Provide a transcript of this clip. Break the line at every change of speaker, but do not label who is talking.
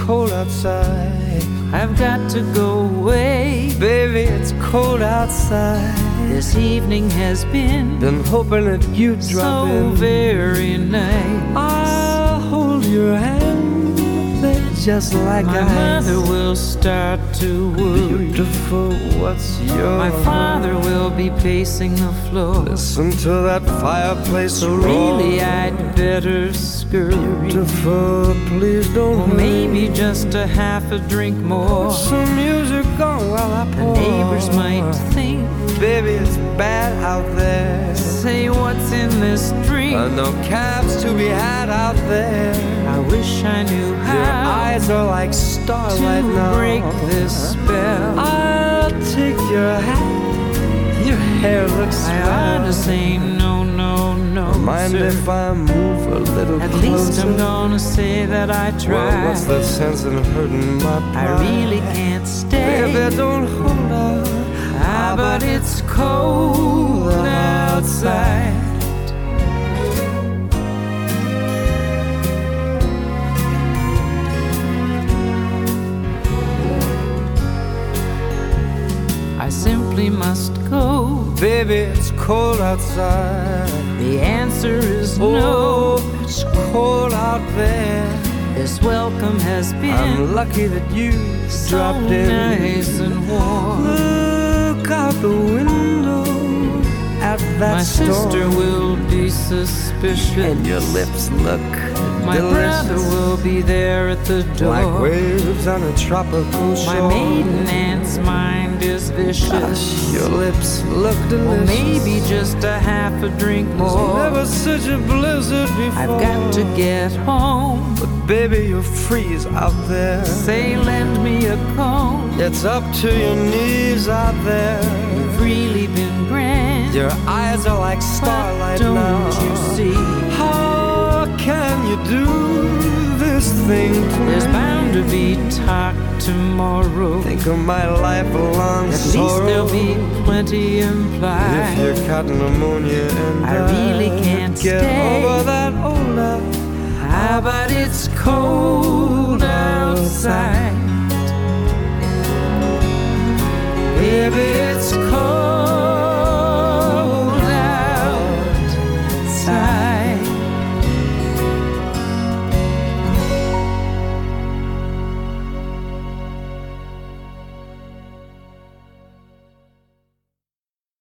cold outside.
I've got to go away.
Baby, it's cold outside.
This evening has
been hoping that you'd drop
so
in.
very nice.
I'll hold your hand, they're just like
My
ice.
mother will start to worry.
Beautiful, what's your
My father will be pacing the floor.
Listen to that fireplace
So
roar.
really I'd better scurry.
Beautiful, please don't
Or maybe just a half a drink more.
Put some music on while I
The
pour.
neighbors might think,
baby, it's bad out there.
say what's in this drink.
No cabs to be had out there.
I wish I knew
Your
how
eyes are like starlight
to
now.
break this spell.
I'll take your hat. Your hair looks
I ought to say no, no, no,
mind
sir.
if I move a little
At
closer?
least I'm gonna say that I
Well,
tried.
what's the sense in hurting my
I
pride?
really can't stay.
Baby, don't hold out.
But it's cold outside. I simply must go.
Baby, it's cold outside.
The answer is
Oh,
no.
it's cold out there.
This welcome has been
I'm lucky that you
so
dropped in.
nice and warm.
Look out the window at that
My
storm.
sister will be suspicious,
And your lips look
my
delicious,
brother will be there at the door.
like waves on a tropical
My
shore.
maiden aunt's mind is vicious.
Gosh, your lips look delicious.
Or maybe just a half a drink
There's
more.
never such a blizzard before.
I've got to get home.
But baby, you'll freeze out there.
Say, lend me a comb.
It's up to your knees out there.
You've really been grand.
Your eyes are like starlight
Don't
now.
you see?
How can you do this thing to
There's
me?
bound to be talk tomorrow.
Think of my lifelong
At
sorrow.
least there'll be plenty
If
implied.
you caught pneumonia and
I really can't
get
stay.
over that old love.
But it's cold outside.